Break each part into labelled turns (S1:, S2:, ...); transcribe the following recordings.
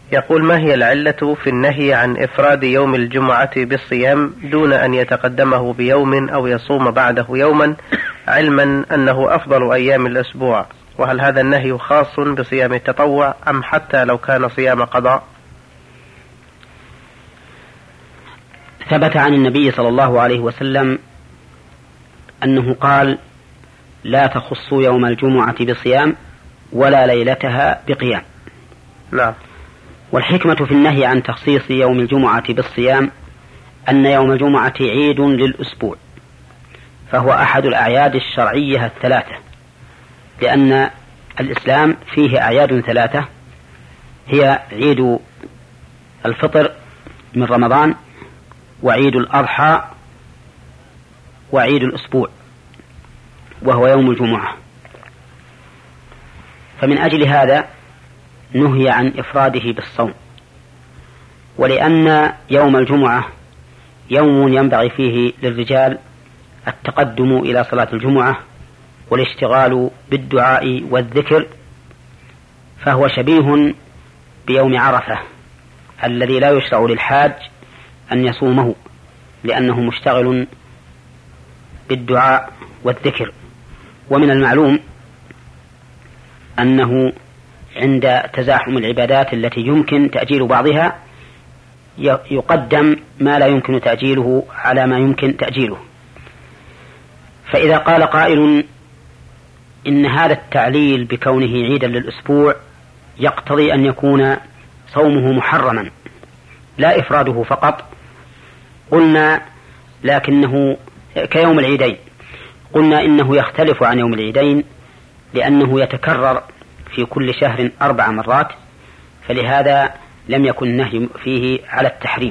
S1: يقول: ما هي العلة في النهي عن إفراد يوم الجمعة بالصيام دون أن يتقدمه بيوم أو يصوم بعده يوما، علما أنه أفضل أيام الأسبوع؟ وهل هذا النهي خاص بصيام التطوع أم حتى لو كان صيام قضاء؟
S2: ثبت عن النبي صلى الله عليه وسلم أنه قال: لا تخصوا يوم الجمعة بصيام ولا ليلتها بقيام.
S1: نعم.
S2: والحكمة في النهي عن تخصيص يوم الجمعة بالصيام أن يوم الجمعة عيد للأسبوع، فهو أحد الأعياد الشرعية الثلاثة، لأن الإسلام فيه أعياد ثلاثة، هي عيد الفطر من رمضان، وعيد الأضحى، وعيد الأسبوع وهو يوم الجمعة. فمن أجل هذا نهي عن إفراده بالصوم، ولأن يوم الجمعة يوم ينبغي فيه للرجال التقدم إلى صلاة الجمعة والاشتغال بالدعاء والذكر، فهو شبيه بيوم عرفة الذي لا يشرع للحاج أن يصومه، لأنه مشتغل بالدعاء والذكر. ومن المعلوم أنه عند تزاحم العبادات التي يمكن تأجيل بعضها يقدم ما لا يمكن تأجيله على ما يمكن تأجيله. فإذا قال قائل إن هذا التعليل بكونه عيدا للأسبوع يقتضي أن يكون صومه محرما لا إفراده فقط، قلنا لكنه كيوم العيدين، قلنا إنه يختلف عن يوم العيدين لأنه يتكرر في كل شهر 4 مرات، فلهذا لم يكن النهي فيه على التحريم.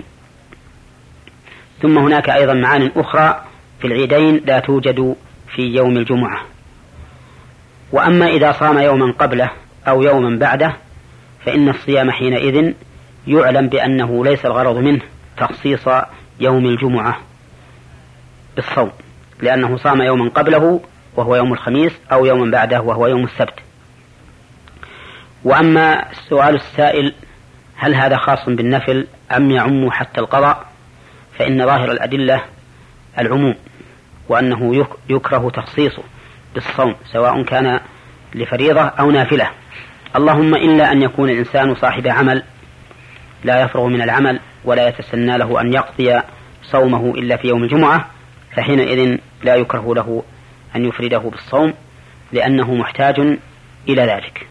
S2: ثم هناك أيضا معان أخرى في العيدين لا توجد في يوم الجمعة. وأما إذا صام يوما قبله أو يوما بعده فإن الصيام حينئذ يعلم بأنه ليس الغرض منه تخصيص يوم الجمعة بالصوم، لأنه صام يوما قبله وهو يوم الخميس أو يوما بعده وهو يوم السبت. وأما السؤال السائل هل هذا خاص بالنفل أم يعم حتى القضاء، فإن ظاهر الأدلة العموم، وأنه يكره تخصيصه بالصوم سواء كان لفريضة أو نافلة، اللهم إلا أن يكون الإنسان صاحب عمل لا يفرغ من العمل ولا يتسنى له أن يقضي صومه إلا في يوم الجمعة، فحينئذ لا يكره له أن يفرده بالصوم لأنه محتاج إلى ذلك.